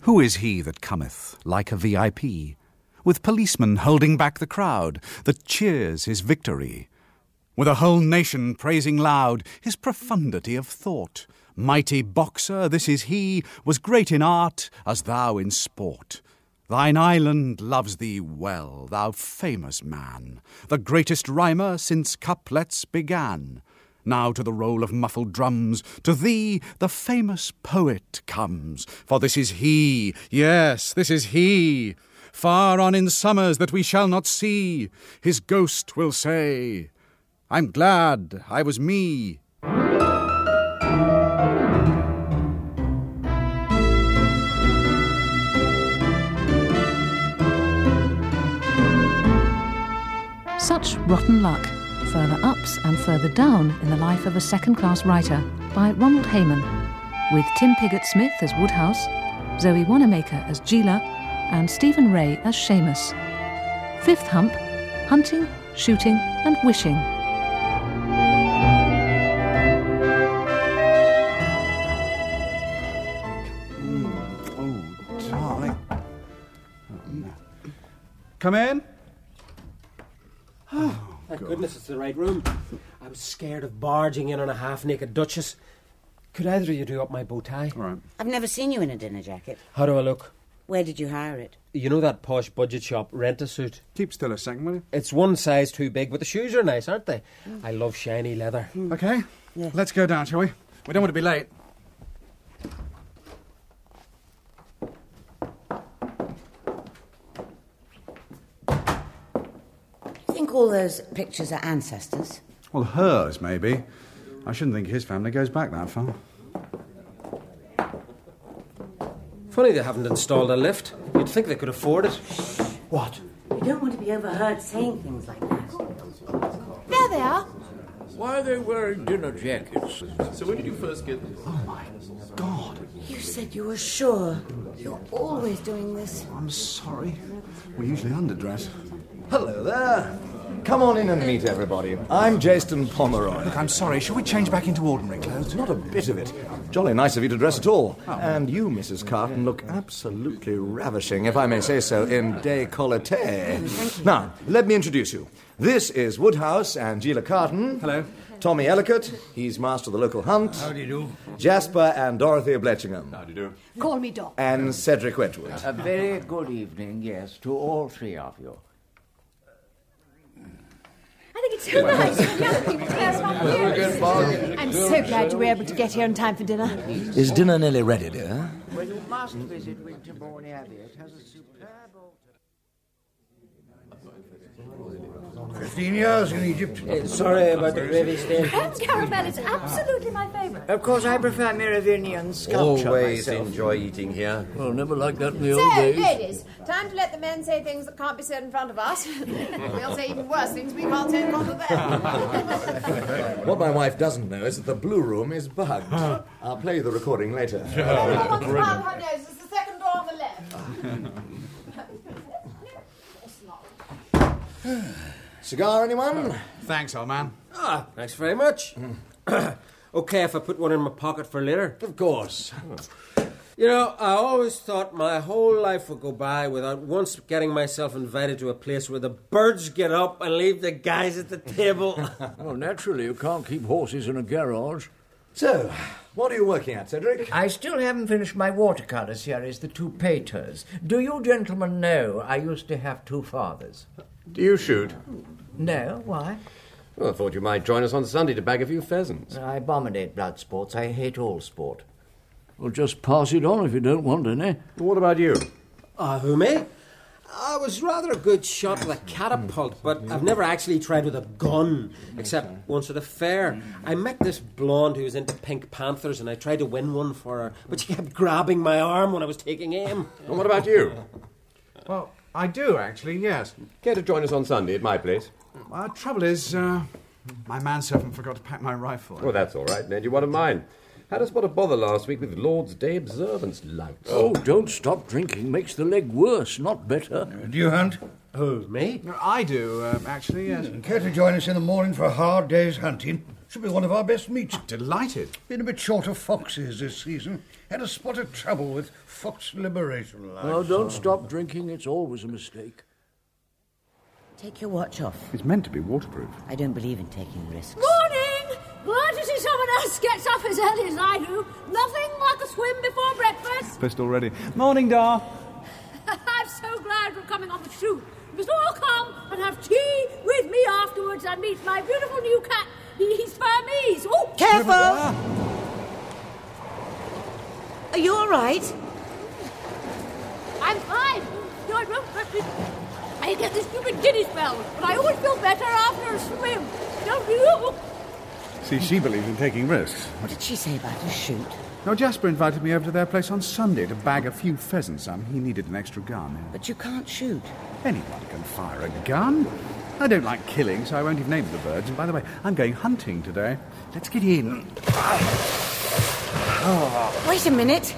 Who is he that cometh like a VIP, with policemen holding back the crowd that cheers his victory, with a whole nation praising loud his profundity of thought? Mighty boxer, this is he, was great in art as thou in sport. Thine island loves thee well, thou famous man, the greatest rhymer since couplets began. Now to the roll of muffled drums, to thee the famous poet comes. For this is he, yes, this is he. Far on in summers that we shall not see, his ghost will say, I'm glad I was me. Such Rotten Luck. Further ups and further down in the life of a second-class writer by Ronald Hayman, with Tim Pigott-Smith as Woodhouse, Zoe Wanamaker as Gila, and Stephen Ray as Seamus. Fifth hump: hunting, shooting and wishing. Oh, darling. Come in. Thank goodness it's the right room. I was scared of barging in on a half-naked duchess. Could either of you do up my bow tie? All right. I've never seen you in a dinner jacket. How do I look? Where did you hire it? You know that posh budget shop, Rent-A-Suit? Keep still a second, will you? It's one size too big, but the shoes are nice, aren't they? I love shiny leather. Okay. Yes. Let's go down, shall we? We don't want to be late. You think all those pictures are ancestors? Well, hers, maybe. I shouldn't think his family goes back that far. Funny they haven't installed a lift. You'd think they could afford it. What? You don't want to be overheard saying things like that. There they are. Why are they wearing dinner jackets? So when did you first get them? Oh, my God. You said you were sure. You're always doing this. I'm sorry. We usually underdress. Hello there. Come on in and meet everybody. I'm Jason Pomeroy. Look, I'm sorry. Shall we change back into ordinary clothes? Not a bit of it. Jolly nice of you to dress at all. And you, Mrs. Carton, look absolutely ravishing, if I may say so, in décolleté. Now, let me introduce you. This is Woodhouse and Gila Carton. Hello. Tommy Ellicott, he's master of the local hunt. How do you do? Jasper and Dorothy Bletchingham. How do you do? Call me Doc. And Cedric Wetwood. A very good evening, yes, to all three of you. I think it's so nice when young people tell us about parents. I'm so glad you were able to get here in time for dinner. Is dinner nearly ready, dear? Well, you must visit Winterbourne Abbey. It has a superb... 15 years in Egypt. Sorry about the gravy stain. And caramel is absolutely my favourite. Of course, I prefer Merovingian sculpture Always myself. enjoy eating here. Well, never like that in the So, old days. ladies, time to let the men say things that can't be said in front of us. We'll say even worse things we can't say in front of them. What my wife doesn't know is that the blue room is bugged. I'll play you the recording later. Everyone's around her nose. It's the second door on the left. Cigar, anyone? Thanks, old man. Ah, thanks very much. Okay if I put one in my pocket for later? Of course. You know, I always thought my whole life would go by without once getting myself invited to a place where the birds get up and leave the guys at the table. Well, naturally, you can't keep horses in a garage. So, what are you working at, Cedric? I still haven't finished my watercolour series, The Two Paters. Do you gentlemen know I used to have two fathers? Do you shoot? No, why? Well, I thought you might join us on Sunday to bag a few pheasants. I abominate blood sports. I hate all sport. Well, just pass it on if you don't want any. What about you? Who, me? I was rather a good shot with a catapult, but I've never actually tried with a gun, except once at a fair. I met this blonde who was into Pink Panthers, and I tried to win one for her, but she kept grabbing my arm when I was taking aim. And what about you? Well, I do, actually, yes. Care to join us on Sunday at my place? Trouble is, my manservant forgot to pack my rifle. Well, that's all right, Ned. You one of mine. Had a spot of bother last week with Lord's Day observance louts. Oh, don't stop drinking. Makes the leg worse, not better. Do you hunt? Who, me? No, I do, actually, yes. Care to join us in the morning for a hard day's hunting? Should be one of our best meets. Delighted. Been a bit short of foxes this season. Had a spot of trouble with fox liberation last Oh, don't summer. stop drinking. It's always a mistake. Take your watch off. It's meant to be waterproof. I don't believe in taking risks. Morning! Glad to see someone else gets up as early as I do. Nothing like a swim before breakfast. Pissed already. Morning, Dar. I'm so glad you're coming on the shoot. You must all come and have tea with me afterwards and meet my beautiful new cat. He's Burmese. Oh, Careful! Are you all right? I'm fine. No, I won't touch it. I get this stupid giddy spell, but I always feel better after a swim. Don't you? See, she believes in taking risks. What did she say about a shoot? No, Jasper invited me over to their place on Sunday to bag a few pheasants. He needed an extra gun. But you can't shoot. Anyone can fire a gun. I don't like killing, so I won't even name the birds. And by the way, I'm going hunting today. Let's get in. Wait a minute.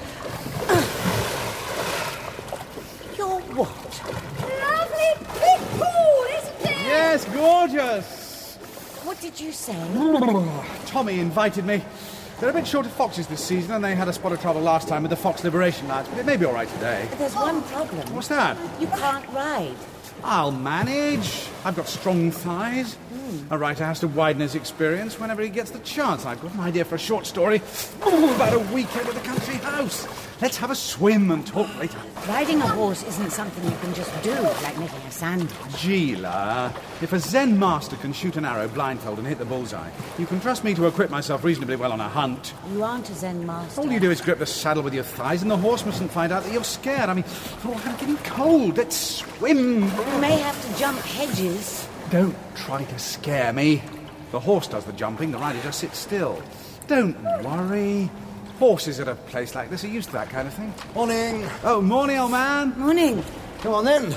You're what? Lovely big pool, isn't it? Yes, gorgeous. What did you say? Tommy invited me. They're a bit short of foxes this season, and they had a spot of trouble last time with the fox liberation lads, but it may be all right today. There's one problem. What's that? You can't ride. I'll manage. I've got strong thighs. A writer has to widen his experience whenever he gets the chance. I've got an idea for a short story about a weekend at the country house. Let's have a swim and talk later. Riding a horse isn't something you can just do, like making a sandwich. Gila, if a Zen master can shoot an arrow blindfold and hit the bullseye, you can trust me to equip myself reasonably well on a hunt. You aren't a Zen master. All you do is grip the saddle with your thighs, and the horse mustn't find out that you're scared. I'm getting cold. Let's swim. You may have to jump hedges. Don't try to scare me. The horse does the jumping, the rider just sits still. Don't worry. Horses at a place like this are used to that kind of thing. Morning. Oh, morning, old man. Morning. Come on, then.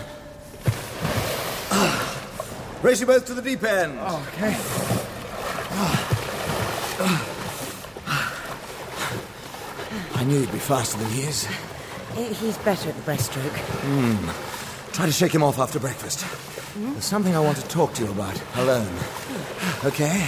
Race you both to the deep end. Oh, okay. I knew he'd be faster than he is. He's better at the breaststroke. Try to shake him off after breakfast. There's something I want to talk to you about, alone. Okay?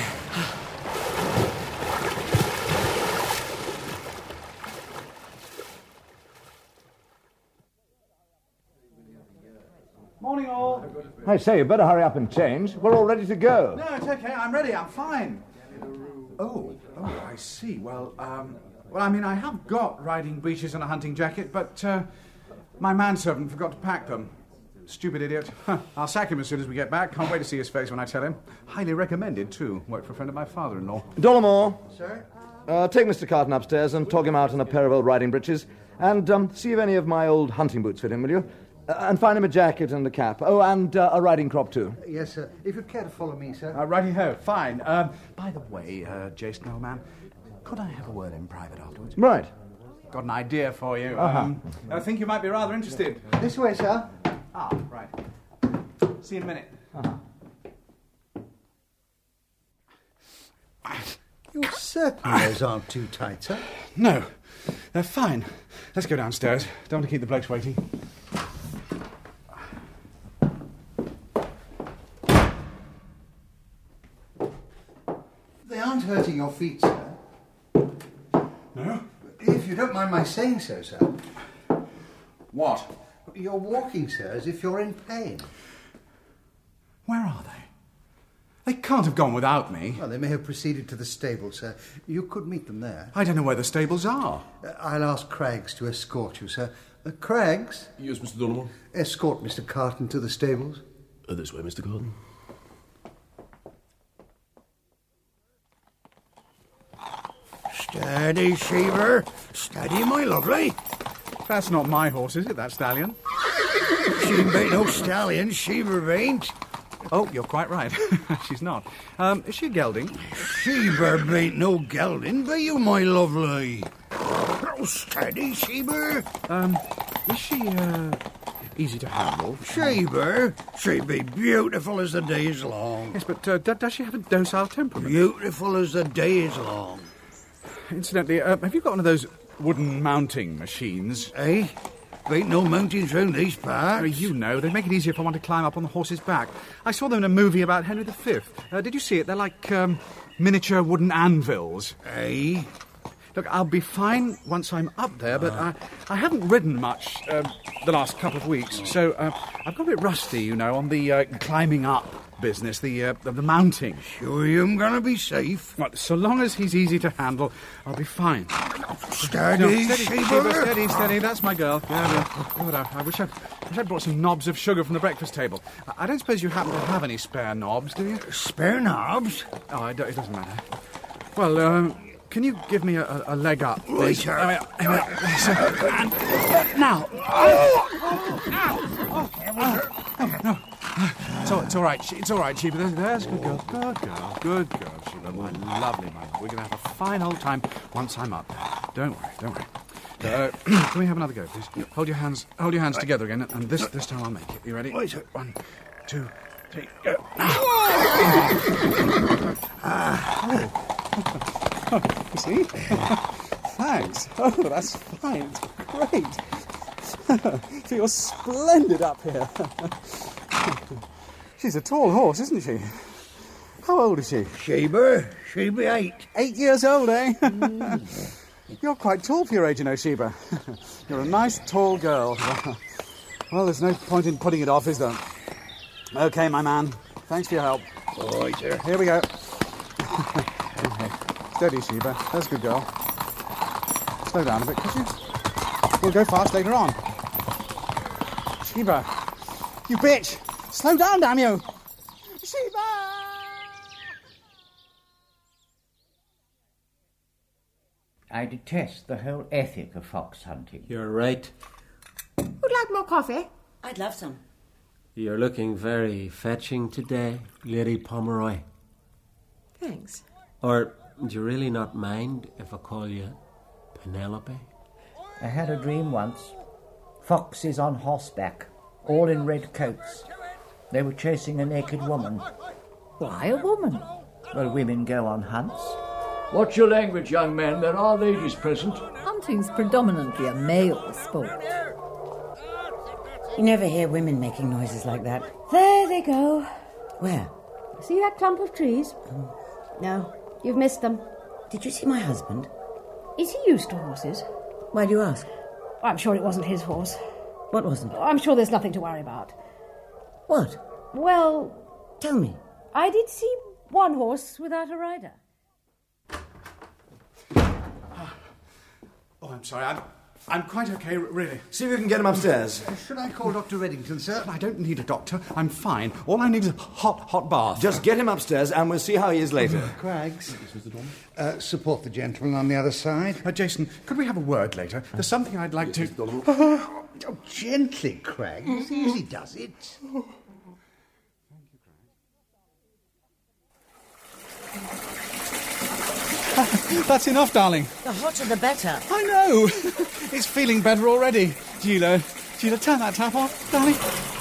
Morning, all. I say, you better hurry up and change. We're all ready to go. No, it's okay. I'm ready. I'm fine. Oh, I see. Well, I have got riding breeches and a hunting jacket, but my manservant forgot to pack them. Stupid idiot. I'll sack him as soon as we get back. Can't wait to see his face when I tell him. Highly recommended, too. Worked for a friend of my father-in-law. Dollamore. Sir? Take Mr. Carton upstairs and tog him out in a pair of old riding breeches. And see if any of my old hunting boots fit him, will you? And find him a jacket and a cap. Oh, and a riding crop, too. Yes, sir. If you'd care to follow me, sir. Righty-ho. Fine. By the way, Jason, old man, could I have a word in private afterwards? Right. Got an idea for you. I think you might be rather interested. This way, sir. Ah, right. See you in a minute. You're certain those aren't too tight, sir? No, they're fine. Let's go downstairs. Don't want to keep the blokes waiting. They aren't hurting your feet, sir. No? If you don't mind my saying so, sir. What? You're walking, sir, as if you're in pain. Where are they? They can't have gone without me. Well, they may have proceeded to the stable, sir. You could meet them there. I don't know where the stables are. I'll ask Craggs to escort you, sir. Craggs? Yes, Mr. Dollamore. Escort Mr. Carton to the stables. This way, Mr. Carton. Steady, Sheever. Steady, my lovely. That's not my horse, is it, that stallion? She ain't no stallion, Sheever ain't. Oh, you're quite right. She's not. Is she a gelding? Sheever ain't no gelding, be you, my lovely? Oh, steady, Sheever. Is she, easy to handle? Sheever? She be beautiful as the day is long. Yes, but does she have a docile temperament? Beautiful as the day is long. Incidentally, have you got one of those wooden mounting machines? Eh? Ain't no mountains round these parts. You know, they make it easier for one to climb up on the horse's back. I saw them in a movie about Henry V. Did you see it? They're like miniature wooden anvils. Eh? Look, I'll be fine once I'm up there, but I haven't ridden much the last couple of weeks, so I've got a bit rusty, you know, on the climbing up business, the mounting. Sure you're going to be safe? Well, so long as he's easy to handle, I'll be fine. Steady, Sheba. Steady. That's my girl. Yeah. God, I wish I'd brought some knobs of sugar from the breakfast table. I don't suppose you happen to have any spare knobs, do you? Spare knobs? Oh, it doesn't matter. Well, can you give me a leg up, please? Right, Now. No. It's all right. It's all right, Sheba. There's good girl. Good girl, Sheba. My lovely mother. We're going to have a fine old time once I'm up there. Don't worry. Can we have another go, please? Hold your hands together again, and this time I'll make it. You ready? 1, 2, 3, go. You see? Thanks. Oh, that's fine. It's great. Feels splendid up here. She's a tall horse, isn't she? How old is she? Sheba, she'll be 8. 8 years old, eh? You're quite tall for your age, you know, Sheba. You're a nice, tall girl. Well, there's no point in putting it off, is there? OK, my man. Thanks for your help. All right, sir. Here we go. Steady, Sheba. That's a good girl. Slow down a bit, could you? We'll go fast later on. Sheba! You bitch! Slow down, damn you! Sheba! I detest the whole ethic of fox hunting. You're right. Would like more coffee? I'd love some. You're looking very fetching today, Lady Pomeroy. Thanks. Or do you really not mind if I call you Penelope? I had a dream once. Foxes on horseback, all in red coats. They were chasing a naked woman. Why a woman? Well, women go on hunts. Watch your language, young man. There are ladies present. Hunting's predominantly a male sport. You never hear women making noises like that. There they go. Where? See that clump of trees? No, you've missed them. Did you see my husband? Is he used to horses? Why do you ask? I'm sure it wasn't his horse. What wasn't? I'm sure there's nothing to worry about. What? Well... Tell me. I did see one horse without a rider. Oh, I'm sorry. I'm quite okay, really. See if you can get him upstairs. Should I call Dr. Reddington, sir? I don't need a doctor. I'm fine. All I need is a hot bath. Just get him upstairs and we'll see how he is later. Craggs, support the gentleman on the other side. Jason, could we have a word later? There's something I'd like to... Oh, gently, Craggs. Easy does it. That's enough, darling. The hotter the better. I know. It's feeling better already. Gila, turn that tap off, darling.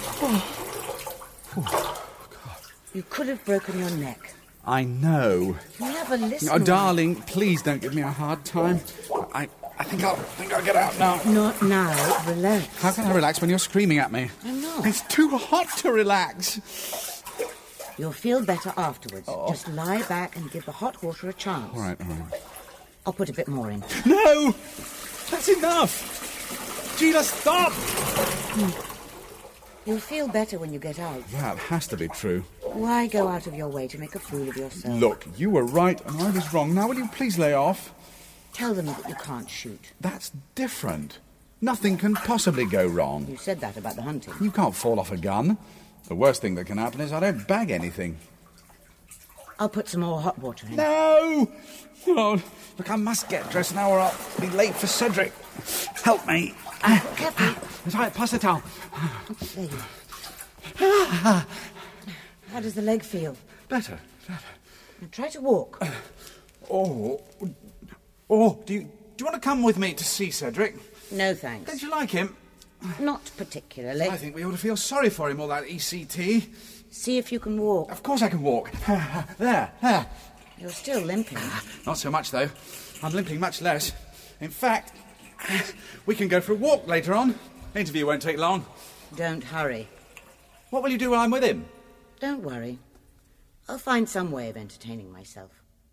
You could have broken your neck. I know. You never listen. Oh, darling, please don't give me a hard time. I think I'll get out now. Not now. Relax. How can I relax when you're screaming at me? I'm not. It's too hot to relax. You'll feel better afterwards. Just lie back and give the hot water a chance. All right. I'll put a bit more in. No! That's enough! Gila, stop! You'll feel better when you get out. That has to be true. Why go out of your way to make a fool of yourself? Look, you were right and I was wrong. Now will you please lay off? Tell them that you can't shoot. That's different. Nothing can possibly go wrong. You said that about the hunting. You can't fall off a gun. The worst thing that can happen is I don't bag anything. I'll put some more hot water in. No! Oh, look, I must get dressed now or I'll be late for Cedric. Help me. Careful. Right, pass the towel. There you are. How does the leg feel? Better. Now try to walk. Do you want to come with me to see Cedric? No, thanks. Don't you like him? Not particularly. I think we ought to feel sorry for him, all that ECT. See if you can walk. Of course I can walk. There. You're still limping. Not so much, though. I'm limping much less. In fact, we can go for a walk later on. The interview won't take long. Don't hurry. What will you do while I'm with him? Don't worry. I'll find some way of entertaining myself.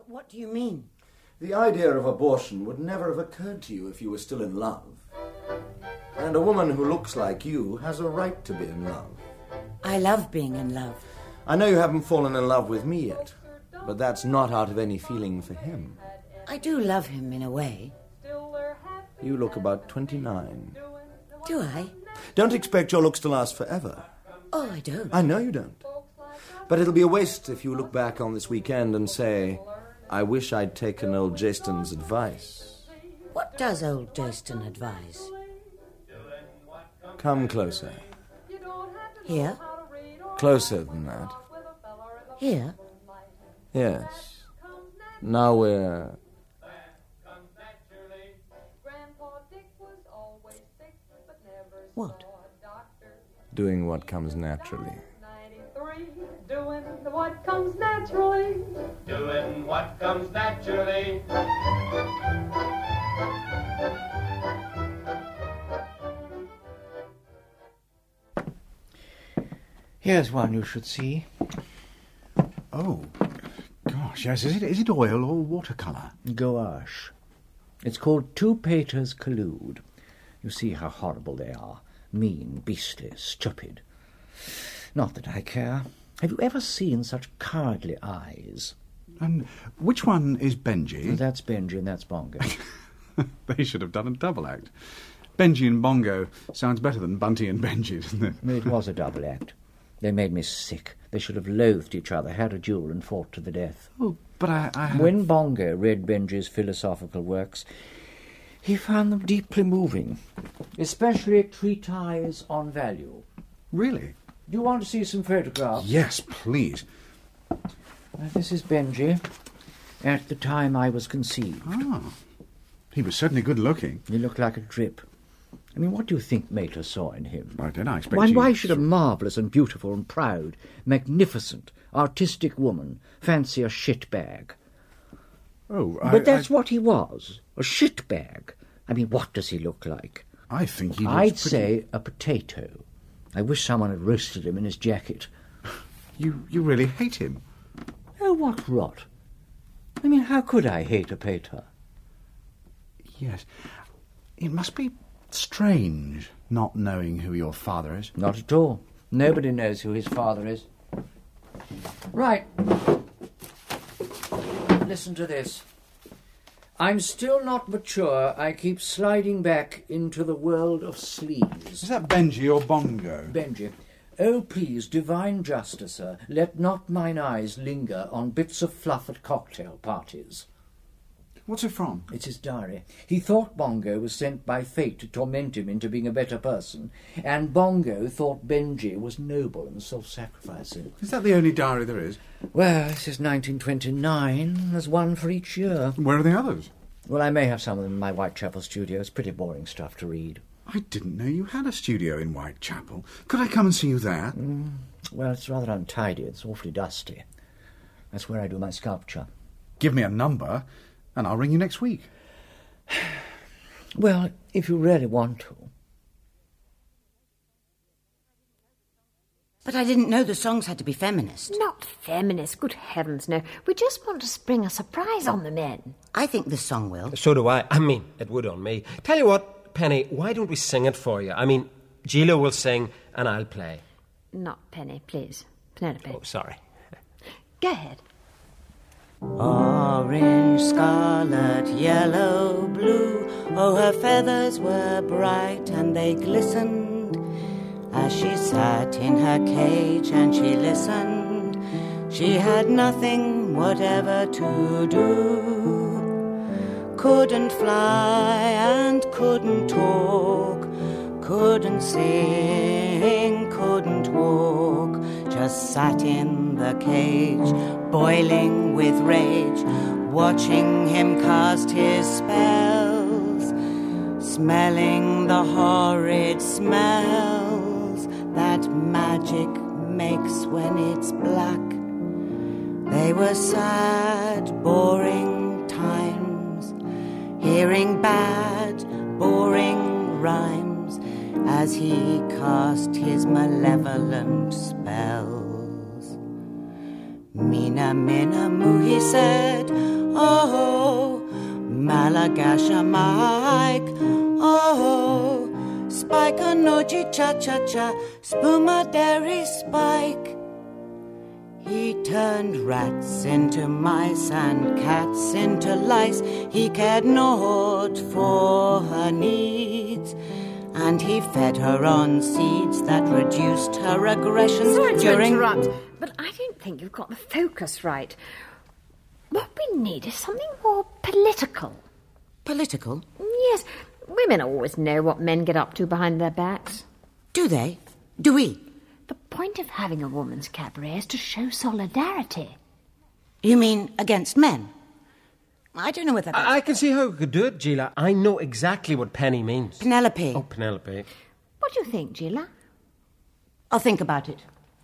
What do you mean? The idea of abortion would never have occurred to you if you were still in love. And a woman who looks like you has a right to be in love. I love being in love. I know you haven't fallen in love with me yet, but that's not out of any feeling for him. I do love him in a way. You look about 29. Do I? Don't expect your looks to last forever. Oh, I don't. I know you don't. But it'll be a waste if you look back on this weekend and say, I wish I'd taken old Jason's advice. What does old Jason advise? Come closer. Here? Closer than that. Here? Yes. Now we're... What? Doing what comes naturally. Doing what comes naturally. Doing what comes naturally. Here's one you should see. Oh, gosh, yes. Is it oil or watercolour? Gouache. It's called Two Paters Collude. You see how horrible they are. Mean, beastly, stupid. Not that I care. Have you ever seen such cowardly eyes? And which one is Benji? That's Benji and that's Bongo. They should have done a double act. Benji and Bongo sounds better than Bunty and Benji, doesn't it? It was a double act. They made me sick. They should have loathed each other, had a duel and fought to the death. Oh, but I When Bongo read Benji's philosophical works, he found them deeply moving, especially treatises on value. Really? Do you want to see some photographs? Yes, please. This is Benji, at the time I was conceived. Ah, he was certainly good-looking. He looked like a drip. I mean, what do you think Mater saw in him? I don't know, I expect Why should a marvellous and beautiful and proud, magnificent, artistic woman fancy a shitbag? Oh, But that's what he was, a shitbag. I mean, what does he look like? I think he looks I'd pretty... say a potato. I wish someone had roasted him in his jacket. You really hate him? Oh, what rot. I mean, how could I hate a pater? Yes. It must be strange not knowing who your father is. Not at all. Nobody knows who his father is. Right. Listen to this. I'm still not mature. I keep sliding back into the world of sleaze. Is that Benji or Bongo? Benji. Oh, please, divine justicer, let not mine eyes linger on bits of fluff at cocktail parties. What's it from? It's his diary. He thought Bongo was sent by fate to torment him into being a better person, and Bongo thought Benji was noble and self-sacrificing. Is that the only diary there is? Well, this is 1929. There's one for each year. Where are the others? Well, I may have some of them in my Whitechapel studio. It's pretty boring stuff to read. I didn't know you had a studio in Whitechapel. Could I come and see you there? Well, it's rather untidy. It's awfully dusty. That's where I do my sculpture. Give me a number, and I'll ring you next week. Well, if you really want to. But I didn't know the songs had to be feminist. Not feminist, good heavens, no. We just want to spring a surprise on the men. I think this song will. So do I. I mean, it would on me. Tell you what, Penny, why don't we sing it for you? I mean, Gila will sing and I'll play. Not Penny, please. Penelope. Oh, sorry. Go ahead. Orange, scarlet, yellow, blue. Oh, her feathers were bright and they glistened as she sat in her cage and she listened. She had nothing whatever to do. Couldn't fly and couldn't talk. Couldn't sing, couldn't walk. Just sat in the cage, boiling with rage, watching him cast his spells, smelling the horrid smells that magic makes when it's black. They were sad, boring times, hearing bad, boring rhymes as he cast his malevolent spells. Mina, mina, moo, he said, Oh, Malagasha Mike. Oh, Spike Anoji Cha-Cha-Cha, Spumaderi Spike. He turned rats into mice and cats into lice. He cared naught for her needs. And he fed her on seeds that reduced her aggressions. Sorry to during... interrupt, but I don't think you've got the focus right. What we need is something more political. Political? Yes, women always know what men get up to behind their backs. Do they? Do we? The point of having a woman's cabaret is to show solidarity. You mean against men? I don't know what that is. I can see how we could do it, Gila. I know exactly what Penny means. Penelope. Oh, Penelope. What do you think, Gila? I'll think about it.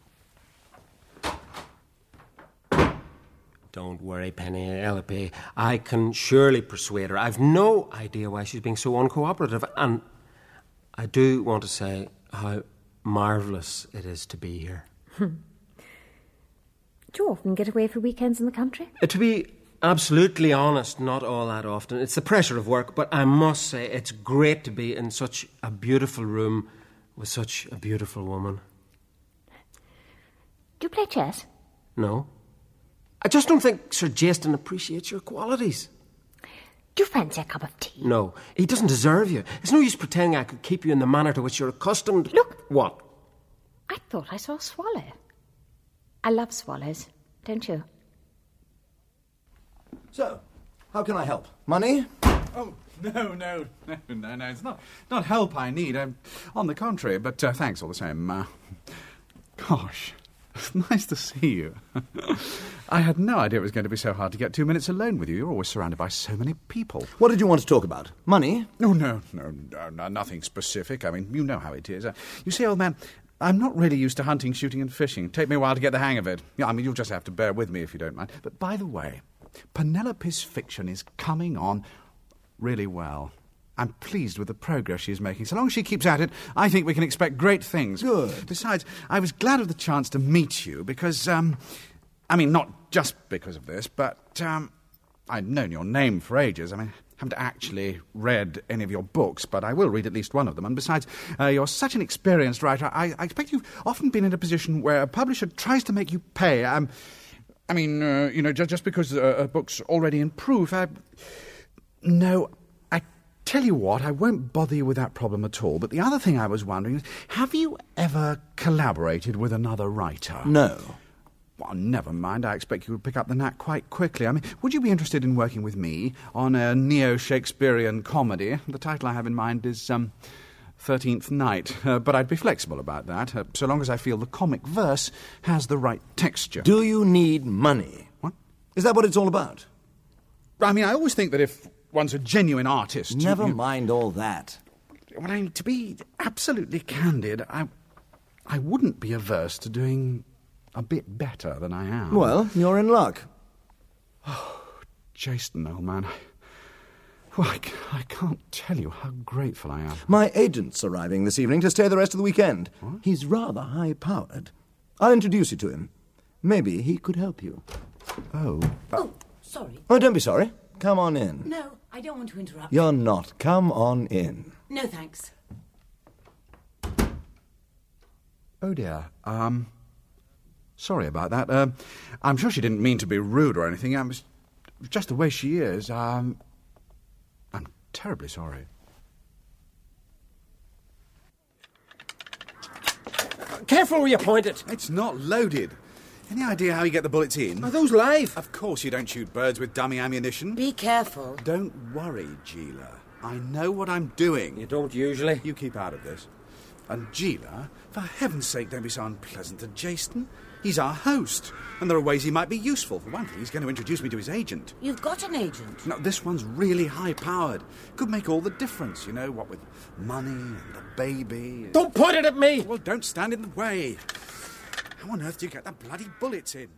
Don't worry, Penelope. I can surely persuade her. I've no idea why she's being so uncooperative. And I do want to say how marvellous it is to be here. Do you often get away for weekends in the country? To be absolutely honest, not all that often. It's the pressure of work, but I must say it's great to be in such a beautiful room with such a beautiful woman. Do you play chess? No. I just don't think Sir Jason appreciates your qualities. Do you fancy a cup of tea? No, he doesn't deserve you. It's no use pretending I could keep you in the manner to which you're accustomed. Look. What? I thought I saw a swallow. I love swallows, don't you? So, how can I help? Money? Oh, no. It's not help I need. On the contrary, but thanks all the same. Gosh, it's nice to see you. I had no idea it was going to be so hard to get 2 minutes alone with you. You're always surrounded by so many people. What did you want to talk about? Money? Oh, no, nothing specific. I mean, you know how it is. You see, old man, I'm not really used to hunting, shooting and fishing. Take me a while to get the hang of it. Yeah, I mean, you'll just have to bear with me if you don't mind. But by the way, Penelope's fiction is coming on really well. I'm pleased with the progress she's making. So long as she keeps at it, I think we can expect great things. Good. Besides, I was glad of the chance to meet you because, I mean, not just because of this, but I've known your name for ages. I mean, I haven't actually read any of your books, but I will read at least one of them. And besides, you're such an experienced writer. I expect you've often been in a position where a publisher tries to make you pay. I mean, just because a book's already in proof. No, I tell you what, I won't bother you with that problem at all. But the other thing I was wondering is, have you ever collaborated with another writer? No. Well, never mind. I expect you would pick up the knack quite quickly. I mean, would you be interested in working with me on a neo-Shakespearean comedy? The title I have in mind is 13th Night, but I'd be flexible about that, so long as I feel the comic verse has the right texture. Do you need money? What? Is that what it's all about? I mean, I always think that if one's a genuine artist... Never mind all that. Well, I mean, to be absolutely candid, I wouldn't be averse to doing a bit better than I am. Well, you're in luck. Oh, Jason, old man... Well, I can't tell you how grateful I am. My agent's arriving this evening to stay the rest of the weekend. What? He's rather high-powered. I'll introduce you to him. Maybe he could help you. Oh. Oh, sorry. Oh, don't be sorry. Come on in. No, I don't want to interrupt. You're not. Come on in. No, thanks. Oh, dear. Sorry about that. I'm sure she didn't mean to be rude or anything. It was just the way she is. I'm terribly sorry. Careful where you point it. It's not loaded. Any idea how you get the bullets in? Are those live? Of course you don't shoot birds with dummy ammunition. Be careful. Don't worry, Gila. I know what I'm doing. You don't usually. You keep out of this. And Gila, for heaven's sake, don't be so unpleasant to Jason. He's our host, and there are ways he might be useful. For one thing, he's going to introduce me to his agent. You've got an agent. No, this one's really high-powered. Could make all the difference, what with money and the baby. Don't point it at me! Well, don't stand in the way. How on earth do you get the bloody bullets in?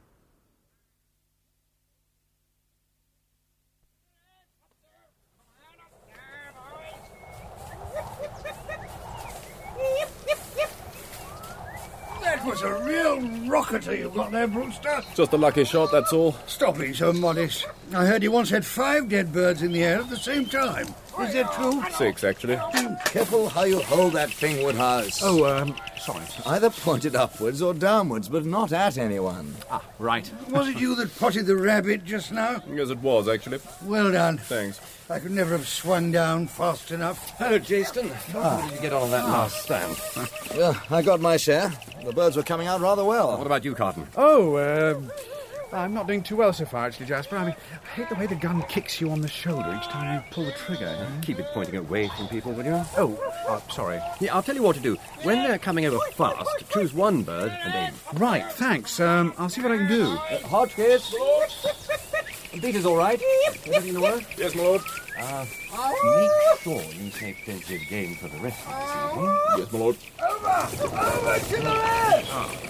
That was a real rocketer you've got there, Brewster. Just a lucky shot, that's all. Stop being so modest. I heard you once had 5 dead birds in the air at the same time. Is that true? 6, actually. Careful how you hold that thing, Woodhouse. Oh, sorry. Either point it upwards or downwards, but not at anyone. Ah, right. Was it you that potted the rabbit just now? Yes, it was, actually. Well done. Thanks. I could never have swung down fast enough. Hello, Jason. How did you get on that last stand? Well, I got my share. The birds were coming out rather well. What about you, Carton? Oh, I'm not doing too well so far, actually, Jasper. I mean, I hate the way the gun kicks you on the shoulder each time you pull the trigger. Keep it pointing away from people, will you? Oh, sorry. Yeah, I'll tell you what to do. When they're coming over fast, choose one bird and aim. Right, thanks. I'll see what I can do. Hotchkiss? Peter's all right? Everything in the world? Yes, my lord. Make sure you take plenty of game for the rest of this evening. Yes, my lord. Over to the left!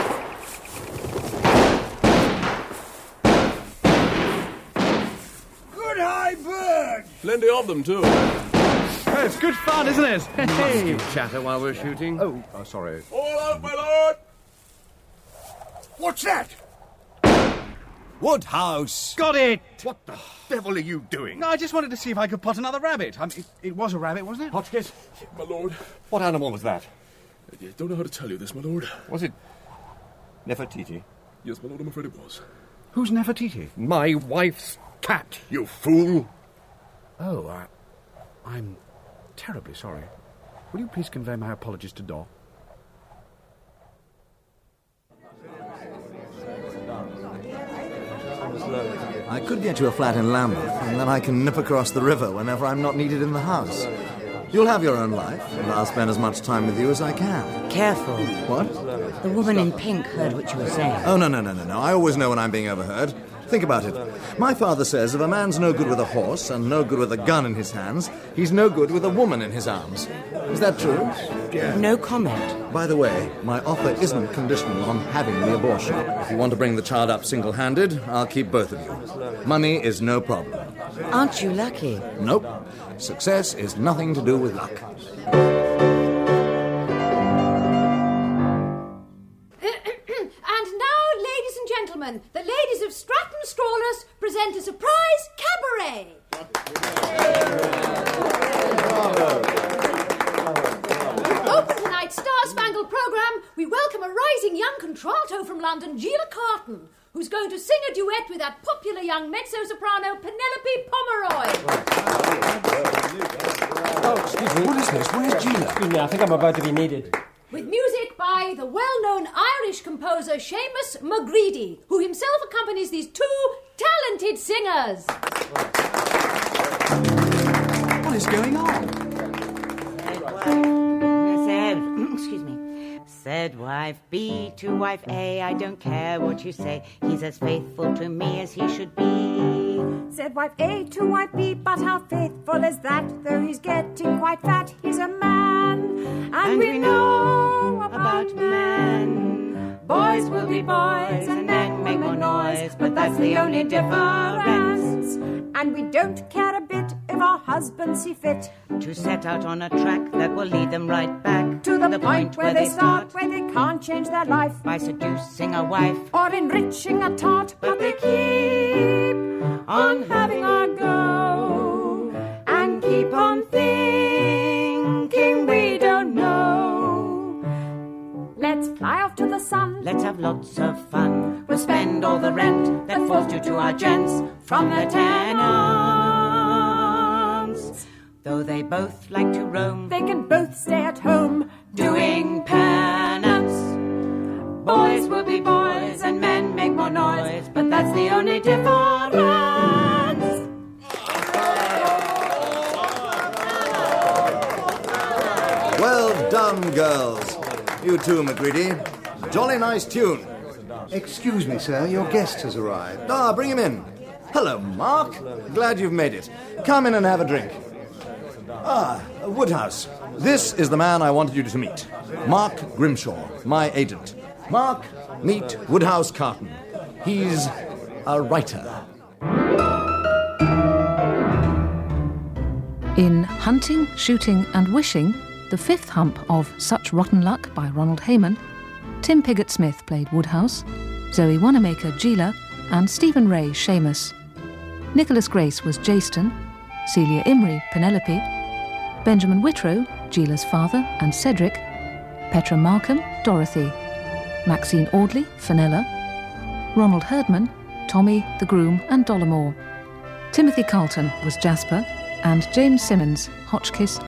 Good high bird! Plenty of them, too. Hey, it's good fun, isn't it? Hey! You chatter while we're shooting. Oh, sorry. All out, my lord! What's that? Woodhouse! Got it! What the devil are you doing? No, I just wanted to see if I could pot another rabbit. It was a rabbit, wasn't it? Hotchkiss, My lord. what animal was that? I don't know how to tell you this, my lord. Was it Nefertiti? Yes, my lord, I'm afraid it was. Who's Nefertiti? My wife's cat, you fool! Oh, I'm terribly sorry. Will you please convey my apologies to Dor? I could get you a flat in Lambeth, and then I can nip across the river whenever I'm not needed in the house. You'll have your own life, and I'll spend as much time with you as I can. Careful. What? The woman in pink heard what you were saying. Oh, no. I always know when I'm being overheard. Think about it. My father says if a man's no good with a horse and no good with a gun in his hands, he's no good with a woman in his arms. Is that true? No comment. By the way, my offer isn't conditional on having the abortion. If you want to bring the child up single-handed, I'll keep both of you. Money is no problem. Aren't you lucky? Nope. Success is nothing to do with luck. And now, ladies and gentlemen, the ladies of Stratton Strawless present a surprise cabaret. To open tonight's star-spangled programme, we welcome a rising young contralto from London, Gila Carton, who's going to sing a duet with that popular young mezzo-soprano Penelope Pomeroy. Oh, excuse me. What is this? Where's Gila? Excuse me, I think I'm about to be needed. With music by the well-known Irish composer Seamus McGreedy, who himself accompanies these two talented singers. What is going on? Excuse me. Said wife B to wife A, I don't care what you say. He's as faithful to me as he should be. Said wife A to wife B, but how faithful is that? Though he's getting quite fat, he's a man. And we know about men. Boys will be boys and men make more noise, but that's the only difference. And we don't care a bit if our husbands see fit to set out on a track that will lead them right back to the point where they start, where they can't change their life by seducing a wife or enriching a tart, but they keep on having a go and keep on thinking we don't know. Let's fly off to the sun. Let's have lots of fun. We'll spend all the rent that falls due to our gents from the tenants. Though they both like to roam, they can both stay at home doing penance. Boys will be boys and men make more noise, but that's the only difference. Well done, girls. You too, McGreedy. Jolly nice tune. Excuse me, sir, your guest has arrived. Ah, bring him in. Hello, Mark. Glad you've made it. Come in and have a drink. Ah, Woodhouse. This is the man I wanted you to meet. Mark Grimshaw, my agent. Mark, meet Woodhouse Carton. He's a writer. In Hunting, Shooting and Wishing, the fifth hump of Such Rotten Luck by Ronald Hayman, Tim Pigott-Smith played Woodhouse, Zoe Wanamaker Gila, and Stephen Ray Seamus. Nicholas Grace was Jaston, Celia Imrie Penelope, Benjamin Whitrow, Gila's father and Cedric, Petra Markham Dorothy, Maxine Audley Fenella, Ronald Herdman Tommy, the groom and Dollamore. Timothy Carlton was Jasper, and James Simmons Hotchkiss